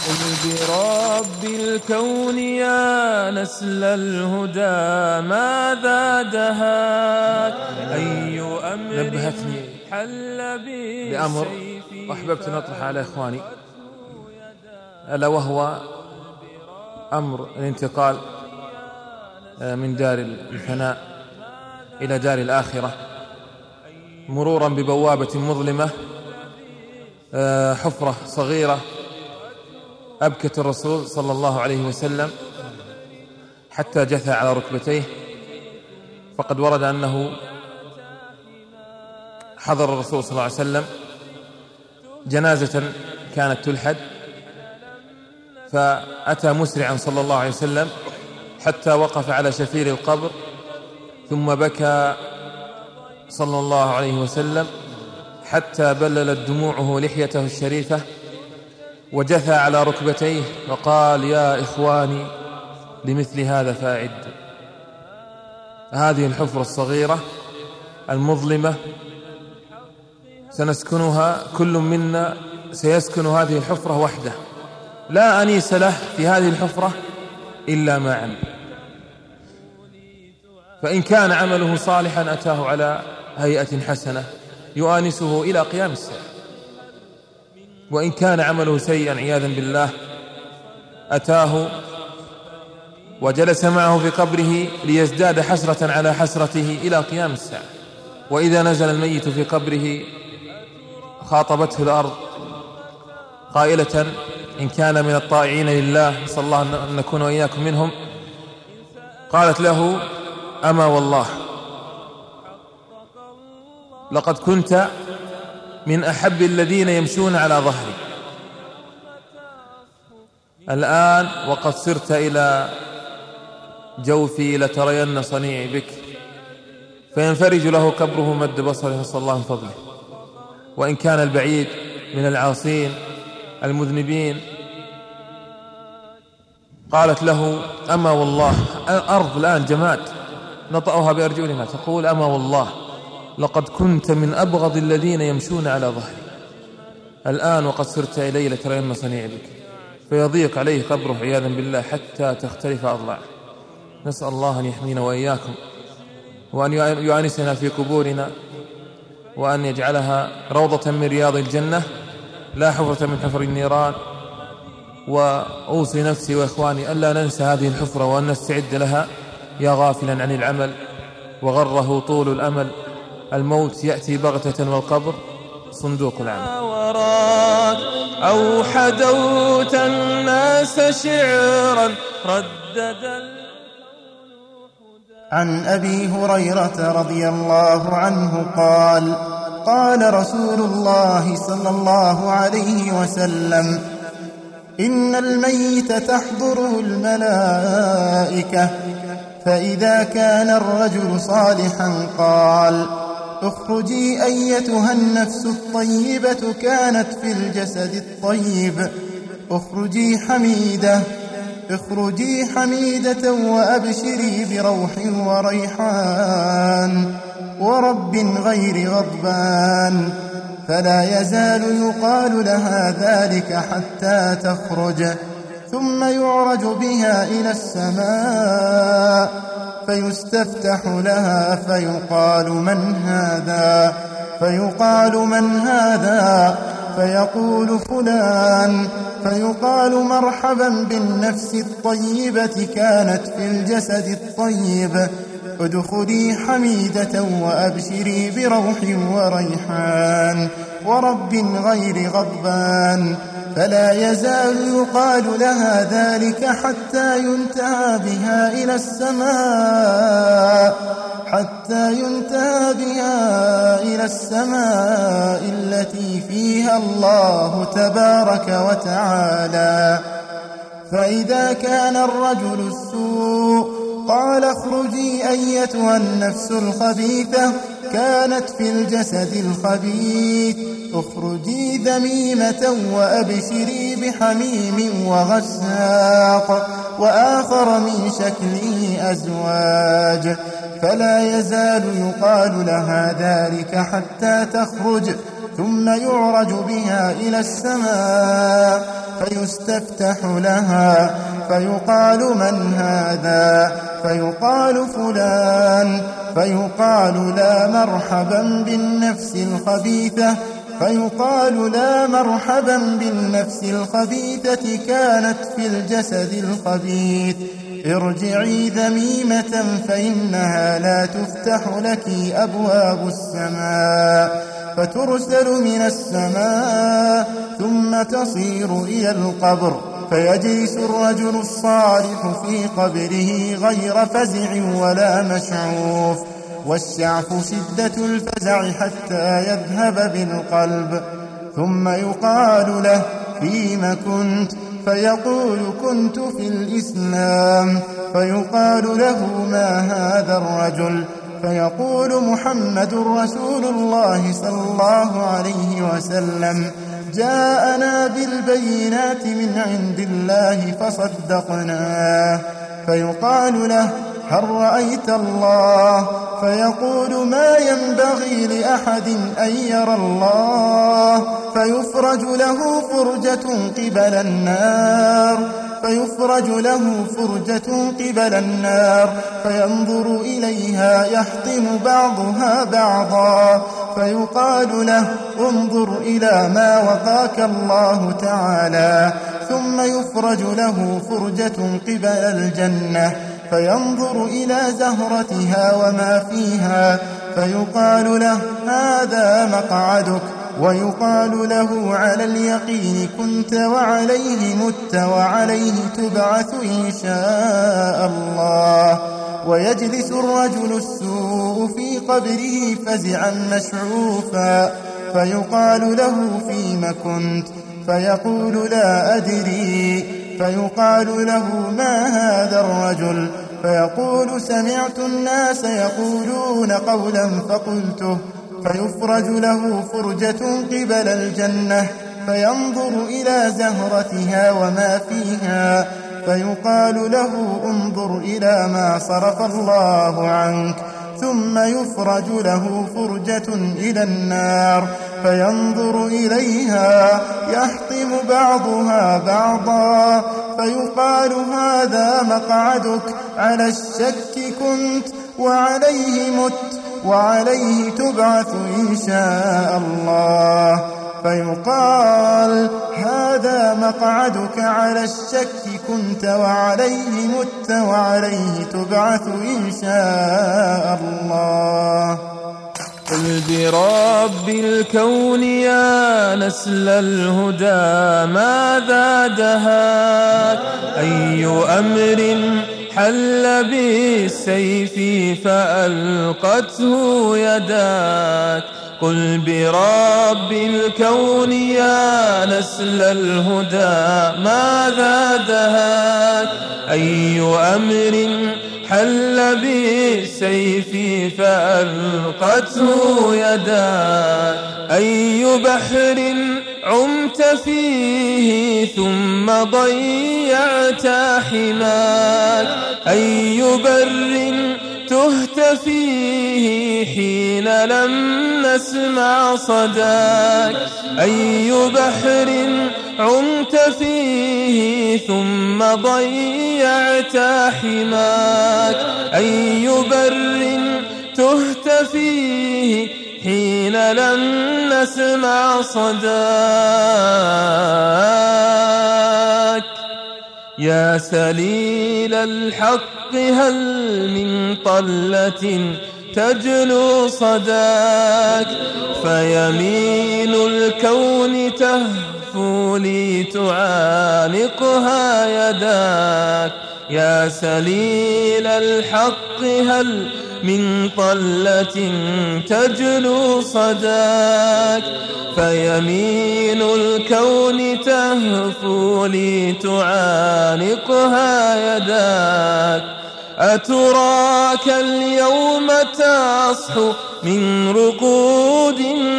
قل برب الكون يا نسل الهدى ماذا دهاك أي أمر نبهتني لأمر وأحببت أن أطرح على إخواني، ألا وهو أمر الانتقال من دار الفناء إلى دار الآخرة، مرورا ببوابة مظلمة، حفرة صغيرة أبكت الرسول صلى الله عليه وسلم حتى جثى على ركبتيه. فقد ورد أنه حضر الرسول صلى الله عليه وسلم جنازة كانت تلحد، فأتى مسرعا صلى الله عليه وسلم حتى وقف على شفير القبر، ثم بكى صلى الله عليه وسلم حتى بللت دموعه لحيته الشريفة، وجثى على ركبتيه وقال: يا إخواني لمثل هذا فأعد. هذه الحفرة الصغيرة المظلمة سنسكنها، كل منا سيسكن هذه الحفرة وحده، لا أنيس له في هذه الحفرة إلا ما عمل. فإن كان عمله صالحا أتاه على هيئة حسنة يؤانسه إلى قيام الساعة، وإن كان عمله سيئا عياذا بالله أتاه وجلس معه في قبره ليزداد حسرة على حسرته إلى قيام الساعة. وإذا نزل الميت في قبره خاطبته الأرض قائلة إن كان من الطائعين لله، صلى الله أن نكون وإياكم منهم، قالت له: أما والله لقد كنت من أحب الذين يمشون على ظهري، الآن وقد صرت إلى جوفي لترين صنيعي بك. فينفرج له قبره مد بصره، نسأل الله من فضله. وإن كان البعيد من العاصين المذنبين، قالت له: أما والله، الأرض الآن جماد نطأها بأرجلنا، تقول: أما والله لقد كنت من أبغض الذين يمشون على ظهري، الآن وقد صرت إلي لترين صنيعي بك. فيضيق عليه قبره عياذا بالله حتى تختلف أضلاعه. نسأل الله أن يحمينا وإياكم، وأن يؤانسنا في قبورنا، وأن يجعلها روضة من رياض الجنة لا حفرة من حفر النيران. وأوصي نفسي وإخواني ألا ننسى هذه الحفرة وأن نستعد لها، يا غافلا عن العمل وغره طول الأمل، الموت يأتي بغتة والقبر صندوق العمل. وراك أو حدوت الناس شعرا ردد. عن أبي هريرة رضي الله عنه قال: قال رسول الله صلى الله عليه وسلم: إن الميت تحضره الملائكة، فإذا كان الرجل صالحا قال: اخرجي أيتها النفس الطيبة كانت في الجسد الطيب، اخرجي حميدة وأبشري بروح وريحان ورب غير غضبان. فلا يزال يقال لها ذلك حتى تخرج، ثم يعرج بها إلى السماء فيستفتح لها فيقال: من هذا؟ فيقول: فلان. فيقال: مرحبا بالنفس الطيبة كانت في الجسد الطيب، ادخلي حميدة وأبشري بروح وريحان ورب غير غضبان. فلا يزال يقال لها ذلك حتى ينتهى بها إلى السماء التي فيها الله تبارك وتعالى. فإذا كان الرجل السوء قال: اخرجي أيتها النفس الخبيثة كانت في الجسد الخبيث، اخرجي ذميمة وأبشري بحميم وغساق وآخر من شكله أزواج. فلا يزال يقال لها ذلك حتى تخرج، ثم يعرج بها إلى السماء فيستفتح لها فيقال من هذا؟ فيقال فلان، فيقال لا مرحبا بالنفس الخبيثة، فيقال لا مرحبا بالنفس الخبيثة كانت في الجسد الخبيث، ارجعي ذميمة فإنها لا تفتح لك أبواب السماء، فترسل من السماء ثم تصير إلى القبر، فيجلس الرجل الصالح في قبره غير فزع ولا مشعوف، والشعف شدة الفزع حتى يذهب بالقلب، ثم يقال له فيم كنت؟ فيقول كنت في الإسلام، فيقال له ما هذا الرجل؟ فيقول محمد رسول الله صلى الله عليه وسلم، جاءنا بالبينات من عند الله فصدقناه. فيقال له هل رأيت الله؟ فيقول ما ينبغي لأحد أن يرى الله، فيفرج له فرجة قبل النار، فيفرج له فرجة قبل النار، فينظر إليها يحطم بعضها بعضا، فيقال له انظر إلى ما وقاك الله تعالى، ثم يفرج له فرجة قبل الجنة، فينظر إلى زهرتها وما فيها، فيقال له هذا مقعدك، ويقال له على اليقين كنت وعليه مت وعليه تبعث إن شاء الله. ويجلس الرجل السوء في قبره فزعا مشعوفا، فيقال له فيم كنت؟ فيقول لا أدري، فيقال له ما هذا الرجل؟ فيقول سمعت الناس يقولون قولا فقلته، فيفرج له فرجة قبل الجنة، فينظر إلى زهرتها وما فيها، فيقال له انظر إلى ما صرف الله عنك، ثم يفرج له فرجة إلى النار، فينظر إليها يحطم بعضها بعضا، فيقال هذا مقعدك، على الشك كنت وعليه مت وعليه تبعث إن شاء الله. فيقال هذا مقعدك، على الشك كنت وعليه مت وعليه تبعث إن شاء الله. قل برب الكون يا نسل الهدى ماذا دهاك؟ أي أمر حل بالسيف فألقته يداك؟ قل برب الكون يا نسل الهدى ماذا دهاك؟ أي أمر حل بالسيف فألقته يداك؟ أي بحر عمت فيه ثم ضيعت حماك؟ أي بر تهت فيه حين لم نسمع صداك؟ أي بحر عمت فيه ثم ضيعت حماك؟ أي بر تهت فيه حين لم نسمع صداك؟ يا سليل الحق هل من طلة تجلو صداك؟ فيمين الكون تهفو لي تعانقها يداك. يا سليل الحق هل من طلة تجلو صداك؟ فيمين الكون تهفو لي تعانقها يداك. أتراك اليوم تصحو من رقود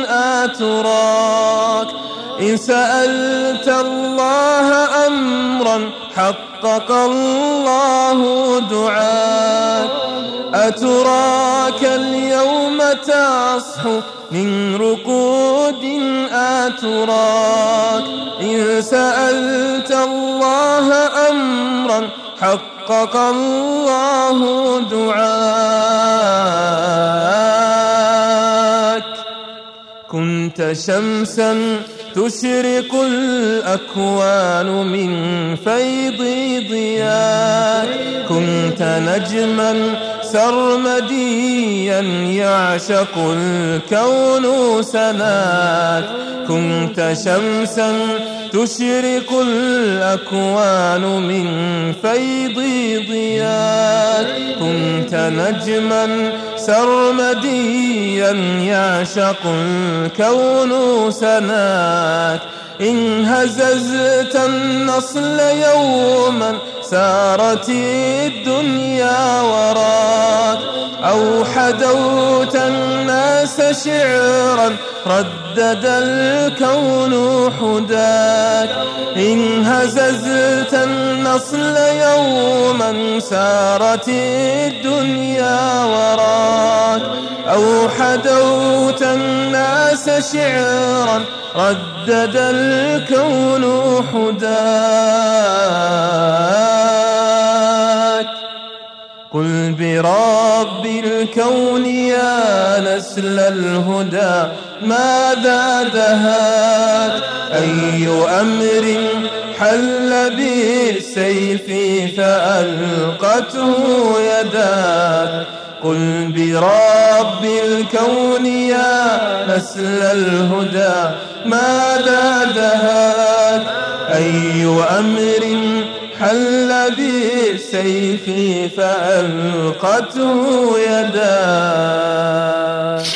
أتراك إن سألت الله أمرا حقق الله دعاك. أتراك اليوم تصحو من رقود أتراك إن سألت الله أمرا حقق الله دعاك كنت شمسا تشرق الأكوان من فيض ضياك كنت نجما سرمديا يعشق الكون سناك كنت شمسا تشرق الأكوان من فيض ضياك كنت نجما سرمديا يعشق الكون سناك إن هززت النصل يوما سارت الدنيا وراك أو حدوت الناس شعرا ردد الكون حداك إن هززت النصل يوما سارت الدنيا وراك أو حدوت الناس شعرا ردد الكون حداك قل برب الكون يا نسل الهدى ماذا دهاك أي أمر حل بالسيف فألقته يداك قل برب الكون يا نسل الهدى ماذا دهاك أي أمر حل بالسيف فألقته يداك